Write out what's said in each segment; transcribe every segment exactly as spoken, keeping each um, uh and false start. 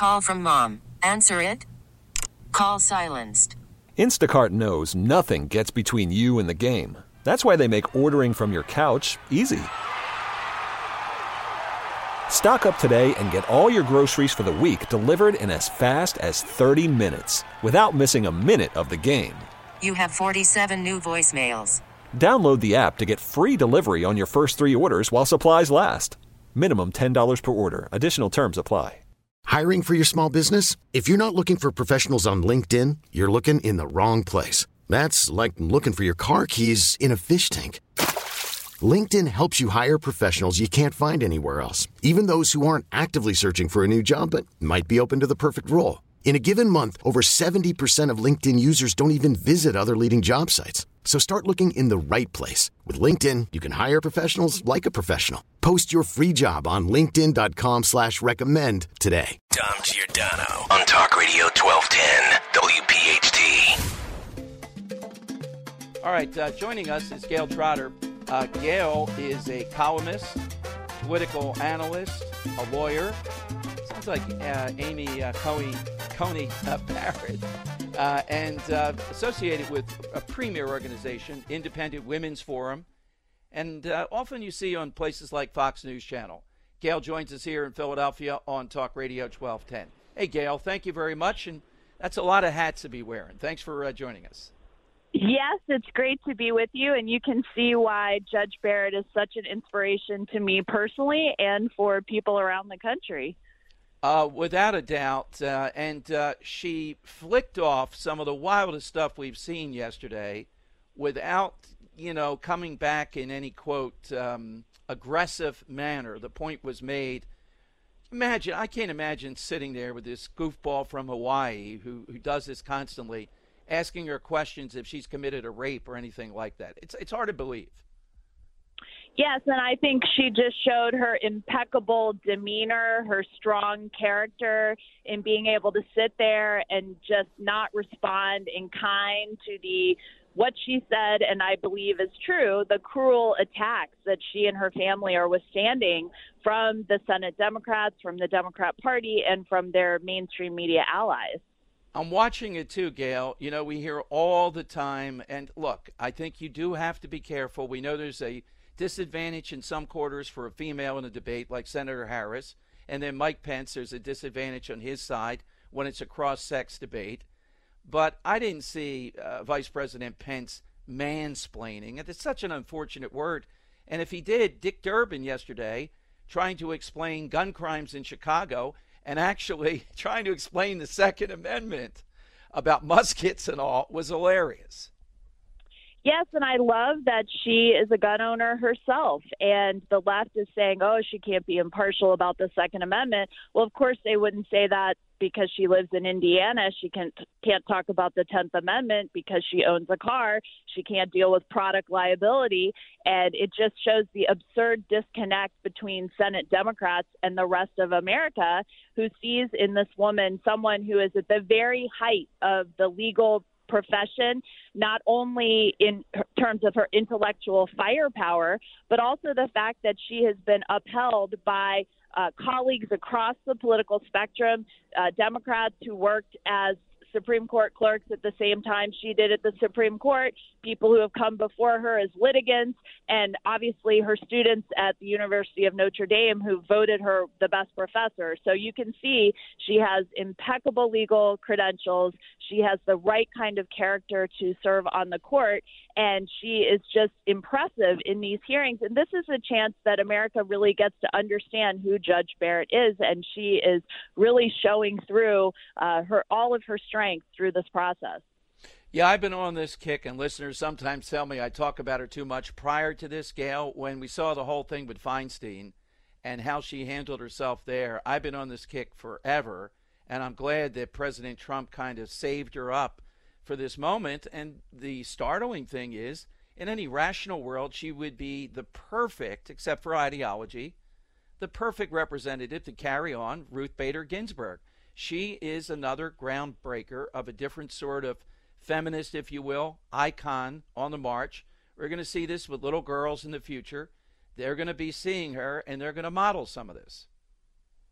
Call from mom. Answer it. Call silenced. Instacart knows nothing gets between you and the game. That's why they make ordering from your couch easy. Stock up today and get all your groceries for the week delivered in as fast as thirty minutes without missing a minute of the game. You have forty-seven new voicemails. Download the app to get free delivery on your first three orders while supplies last. Minimum ten dollars per order. Additional terms apply. Hiring for your small business? If you're not looking for professionals on LinkedIn, you're looking in the wrong place. That's like looking for your car keys in a fish tank. LinkedIn helps you hire professionals you can't find anywhere else, even those who aren't actively searching for a new job but might be open to the perfect role. In a given month, over seventy percent of LinkedIn users don't even visit other leading job sites. So start looking in the right place. With LinkedIn, you can hire professionals like a professional. Post your free job on linkedin.com slash recommend today. Dom Giordano on Talk Radio twelve ten W P H T. All right, uh, joining us is Gayle Trotter. Uh, Gayle is a columnist, political analyst, a lawyer. Sounds like uh, Amy uh, Coney, Coney uh, Barrett. Uh, and uh, associated with a premier organization, Independent Women's Forum. And uh, often you see on places like Fox News Channel. Gayle joins us here in Philadelphia on Talk Radio twelve ten. Hey, Gayle, thank you very much. And that's a lot of hats to be wearing. Thanks for uh, joining us. Yes, it's great to be with you, and you can see why Judge Barrett is such an inspiration to me personally and for people around the country. Uh, without a doubt, uh, and uh, she flicked off some of the wildest stuff we've seen yesterday without, you know, coming back in any, quote, um, aggressive manner. The point was made. Imagine, I can't imagine sitting there with this goofball from Hawaii who, who does this constantly, asking her questions if she's committed a rape or anything like that. It's it's hard to believe. Yes, and I think she just showed her impeccable demeanor, her strong character in being able to sit there and just not respond in kind to the what she said, and I believe is true, the cruel attacks that she and her family are withstanding from the Senate Democrats, from the Democrat Party, and from their mainstream media allies. I'm watching it too, Gayle. You know, we hear all the time, and look, I think you do have to be careful. We know there's a disadvantage in some quarters for a female in a debate like Senator Harris, and then Mike Pence, there's a disadvantage on his side when it's a cross-sex debate. But I didn't see uh, Vice President Pence mansplaining, and it's such an unfortunate word. And if he did, Dick Durbin yesterday trying to explain gun crimes in Chicago and actually trying to explain the Second Amendment about muskets and all was hilarious. Yes, and I love that she is a gun owner herself, and the left is saying, oh, she can't be impartial about the Second Amendment. Well, of course, they wouldn't say that because she lives in Indiana. She can't, can't talk about the tenth Amendment because she owns a car. She can't deal with product liability, and it just shows the absurd disconnect between Senate Democrats and the rest of America, who sees in this woman someone who is at the very height of the legal profession, not only in terms of her intellectual firepower, but also the fact that she has been upheld by uh, colleagues across the political spectrum, uh, Democrats who worked as Supreme Court clerks at the same time she did at the Supreme Court, people who have come before her as litigants, and obviously her students at the University of Notre Dame who voted her the best professor. So you can see she has impeccable legal credentials. She has the right kind of character to serve on the court, and she is just impressive in these hearings. And this is a chance that America really gets to understand who Judge Barrett is, and she is really showing through uh, her all of her strength through this process. Yeah, I've been on this kick, and listeners sometimes tell me I talk about her too much. Prior to this, Gayle, when we saw the whole thing with Feinstein and how she handled herself there, I've been on this kick forever, and I'm glad that President Trump kind of saved her up for this moment. And the startling thing is, in any rational world, she would be the perfect, except for ideology, the perfect representative to carry on Ruth Bader Ginsburg. She is another groundbreaker of a different sort of feminist, if you will, icon on the march. We're going to see this with little girls in the future. They're going to be seeing her, and they're going to model some of this.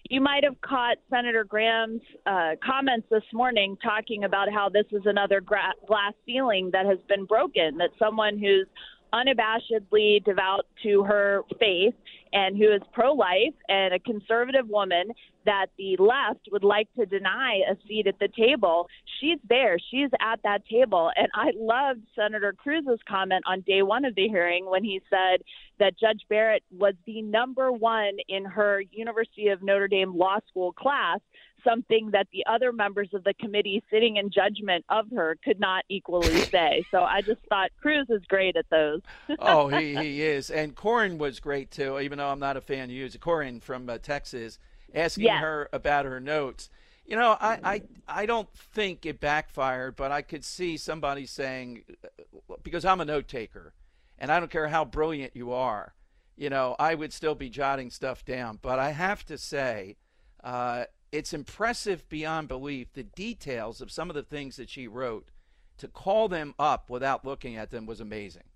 You might have caught Senator Graham's uh, comments this morning talking about how this is another gra- glass ceiling that has been broken, that someone who's unabashedly devout to her faith and who is pro-life and a conservative woman that the left would like to deny a seat at the table, she's there. She's at that table. And I loved Senator Cruz's comment on day one of the hearing when he said that Judge Barrett was the number one in her University of Notre Dame Law School class, something that the other members of the committee sitting in judgment of her could not equally say. So I just thought Cruz is great at those. Oh, he, he is. And Corin was great, too, even though I'm not a fan of yours. Corin from uh, Texas, asking yes. her about her notes. You know, I, I, I don't think it backfired, but I could see somebody saying, because I'm a note taker, and I don't care how brilliant you are, you know, I would still be jotting stuff down. But I have to say, uh, it's impressive beyond belief, the details of some of the things that she wrote. To call them up without looking at them was amazing.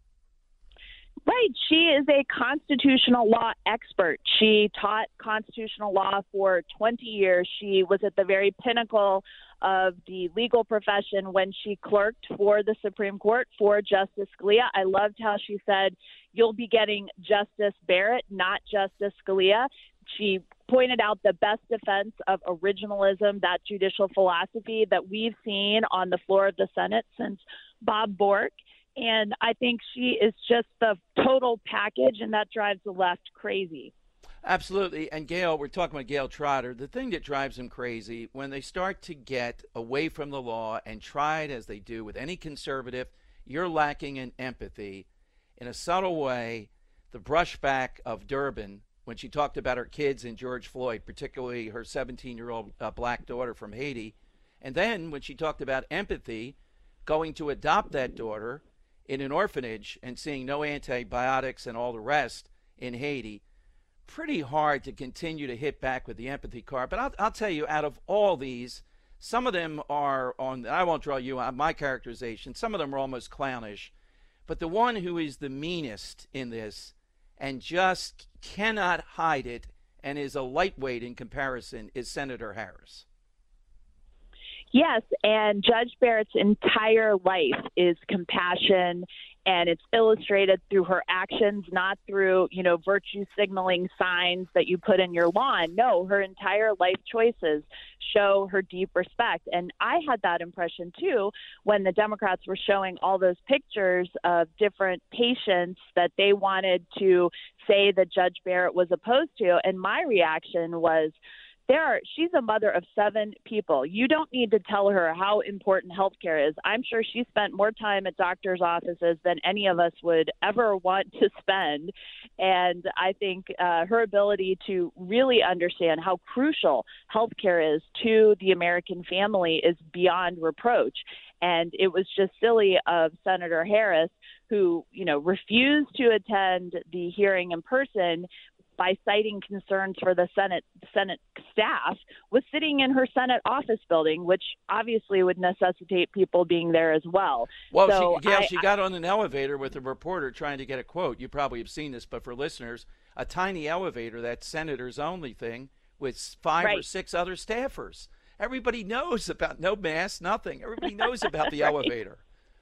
Right. She is a constitutional law expert. She taught constitutional law for twenty years. She was at the very pinnacle of the legal profession when she clerked for the Supreme Court for Justice Scalia. I loved how she said, you'll be getting Justice Barrett, not Justice Scalia. She pointed out the best defense of originalism, that judicial philosophy that we've seen on the floor of the Senate since Bob Bork. And I think she is just the total package, and that drives the left crazy. Absolutely. And Gail, we're talking about Gail Trotter. The thing that drives them crazy, when they start to get away from the law and try it as they do with any conservative, you're lacking in empathy. In a subtle way, the brushback of Durbin, when she talked about her kids and George Floyd, particularly her seventeen-year-old uh, black daughter from Haiti. And then when she talked about empathy, going to adopt that daughter in an orphanage and seeing no antibiotics and all the rest in Haiti, pretty hard to continue to hit back with the empathy card. But I'll, I'll tell you, out of all these, some of them are on, I won't draw you on my characterization, some of them are almost clownish. But the one who is the meanest in this and just cannot hide it and is a lightweight in comparison is Senator Harris. Yes, and Judge Barrett's entire life is compassion, and it's illustrated through her actions, not through, you know, virtue signaling signs that you put in your lawn. No, her entire life choices show her deep respect. And I had that impression, too, when the Democrats were showing all those pictures of different patients that they wanted to say that Judge Barrett was opposed to. And my reaction was, There are, she's a mother of seven people. You don't need to tell her how important healthcare is. I'm sure she spent more time at doctors' offices than any of us would ever want to spend. And I think uh, her ability to really understand how crucial healthcare is to the American family is beyond reproach. And it was just silly of Senator Harris, who, you know, refused to attend the hearing in person by citing concerns for the Senate Senate staff, was sitting in her Senate office building, which obviously would necessitate people being there as well. Well, so she, Gail, I, she got on an elevator with a reporter trying to get a quote. You probably have seen this, but for listeners, a tiny elevator, that senator's only thing, with five right. or six other staffers. Everybody knows about no mask, nothing. Everybody knows about the right. elevator.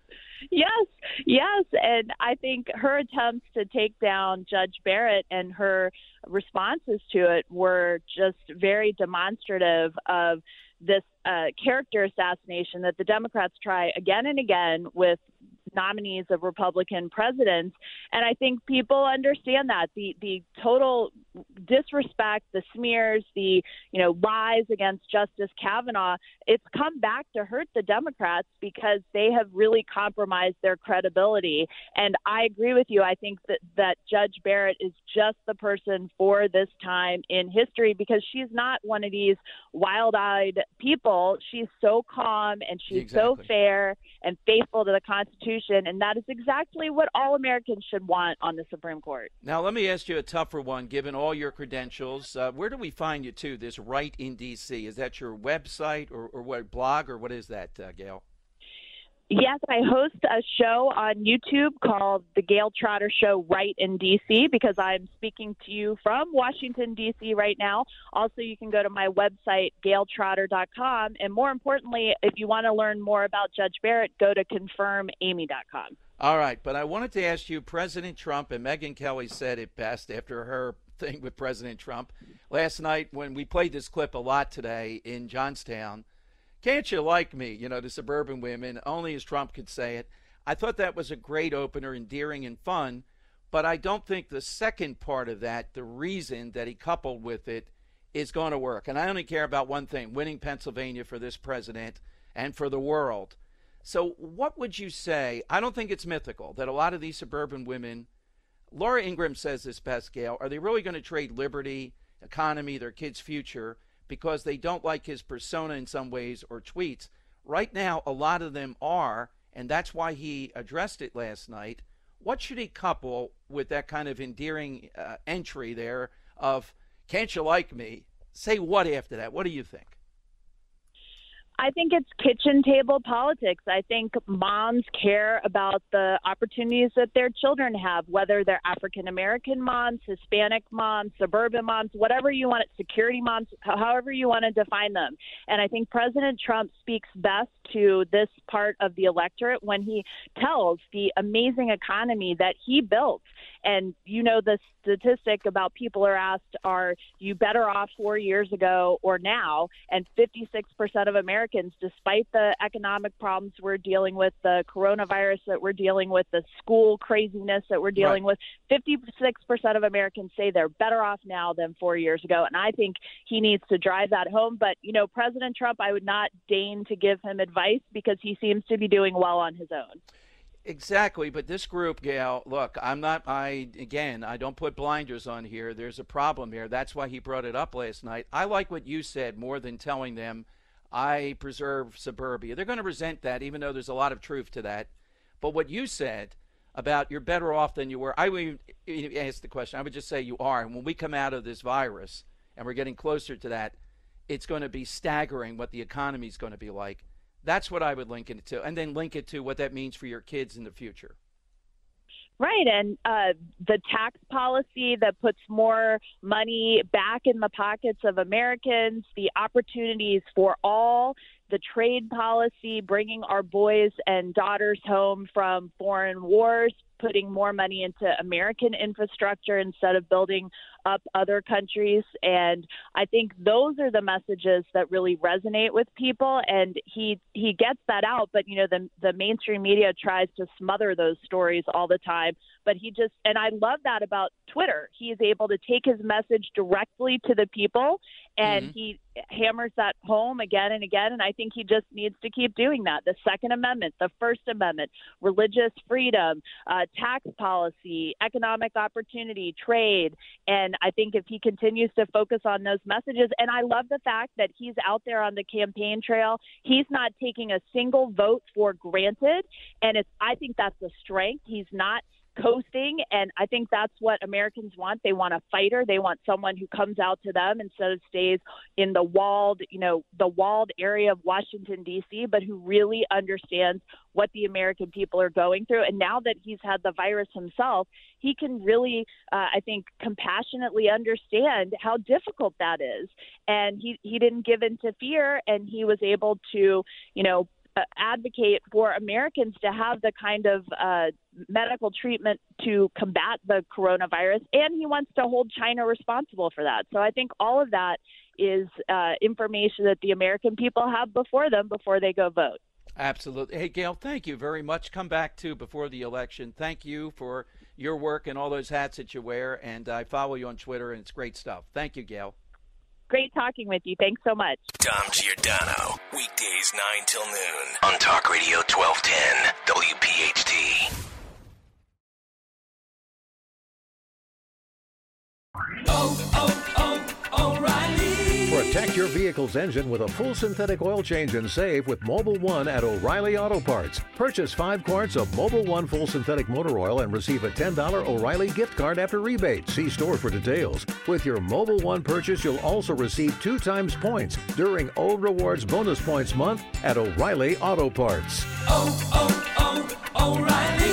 Yes, yes. And I think her attempts to take down Judge Barrett and her responses to it were just very demonstrative of this uh, character assassination that the Democrats try again and again with nominees of Republican presidents. And I think people understand that the the total disrespect, the smears, the, you know, lies against Justice Kavanaugh, it's come back to hurt the Democrats because they have really compromised their credibility. And I agree with you. I think that, that Judge Barrett is just the person for this time in history because she's not one of these wild-eyed people. She's so calm and she's exactly. so fair and faithful to the Constitution. And that is exactly what all Americans should want on the Supreme Court. Now, let me ask you a tougher one, given all your credentials. Uh, where do we find you, too, this Right in D C? Is that your website or, or what blog, or what is that, uh, Gail? Yes, I host a show on YouTube called The Gail Trotter Show right in D C because I'm speaking to you from Washington, D C right now. Also, you can go to my website, gail trotter dot com. And more importantly, if you want to learn more about Judge Barrett, go to confirm amy dot com. All right, but I wanted to ask you, President Trump, and Megyn Kelly said it best after her thing with President Trump last night when we played this clip a lot today in Johnstown. Can't you like me? You know, the suburban women, only as Trump could say it. I thought that was a great opener, endearing and fun, but I don't think the second part of that, the reason that he coupled with it, is going to work. And I only care about one thing, winning Pennsylvania for this president and for the world. So what would you say? I don't think it's mythical that a lot of these suburban women, Laura Ingraham says this best, Gail, are they really going to trade liberty, economy, their kids' future, because they don't like his persona in some ways or tweets? Right now, a lot of them are, and that's why he addressed it last night. What should he couple with that kind of endearing uh, entry there of, can't you like me? Say what after that? What do you think? I think it's kitchen table politics. I think moms care about the opportunities that their children have, whether they're African-American moms, Hispanic moms, suburban moms, whatever you want it, security moms, however you want to define them. And I think President Trump speaks best to this part of the electorate when he tells the amazing economy that he built. And you know the statistic about people are asked, are you better off four years ago or now? And fifty-six percent of Americans, despite the economic problems we're dealing with, the coronavirus that we're dealing with, the school craziness that we're dealing right. with, fifty-six percent of Americans say they're better off now than four years ago. And I think he needs to drive that home. But, you know, President Trump, I would not deign to give him advice because he seems to be doing well on his own. Exactly, but this group, Gail, look, I'm not, I, again, I don't put blinders on here. There's a problem here. That's why he brought it up last night. I like what you said more than telling them I preserve suburbia. They're going to resent that, even though there's a lot of truth to that. But what you said about you're better off than you were, I would ask the question, I would just say you are. And when we come out of this virus and we're getting closer to that, it's going to be staggering what the economy is going to be like. That's what I would link it to, and then link it to what that means for your kids in the future. Right, and uh, the tax policy that puts more money back in the pockets of Americans, the opportunities for all, the trade policy, bringing our boys and daughters home from foreign wars, putting more money into American infrastructure instead of building up other countries. And I think those are the messages that really resonate with people. And he he gets that out. But, you know, the, the mainstream media tries to smother those stories all the time. But he just, and I love that about Twitter. He is able to take his message directly to the people, and mm-hmm. he hammers that home again and again. And I think he just needs to keep doing that. The Second Amendment, the First Amendment, religious freedom, uh, tax policy, economic opportunity, trade. And I think if he continues to focus on those messages, and I love the fact that he's out there on the campaign trail, he's not taking a single vote for granted. And it's, I think that's a strength. He's not coasting, and I think that's what Americans want. They want a fighter. They want someone who comes out to them instead of stays in the walled, you know, the walled area of Washington, D C, but who really understands what the American people are going through. And now that he's had the virus himself, he can really, uh, I think, compassionately understand how difficult that is. And he, he didn't give in to fear, and he was able to, you know, Uh, advocate for Americans to have the kind of uh, medical treatment to combat the coronavirus, and he wants to hold China responsible for that. So I think all of that is uh, information that the American people have before them before they go vote. Absolutely. Hey, Gail, thank you very much. Come back to before the election. Thank you for your work and all those hats that you wear, and I follow you on Twitter, and it's great stuff. Thank you, Gail. Great talking with you. Thanks so much. Dom Giordano, weekdays nine till noon on Talk Radio twelve ten W P H T. Oh, oh, oh, O'Reilly. For a Protect your vehicle's engine with a full synthetic oil change and save with Mobil one at O'Reilly Auto Parts. Purchase five quarts of Mobil one full synthetic motor oil and receive a ten dollars O'Reilly gift card after rebate. See store for details. With your Mobil one purchase, you'll also receive two times points during O Rewards Bonus Points Month at O'Reilly Auto Parts. Oh, oh, oh, O'Reilly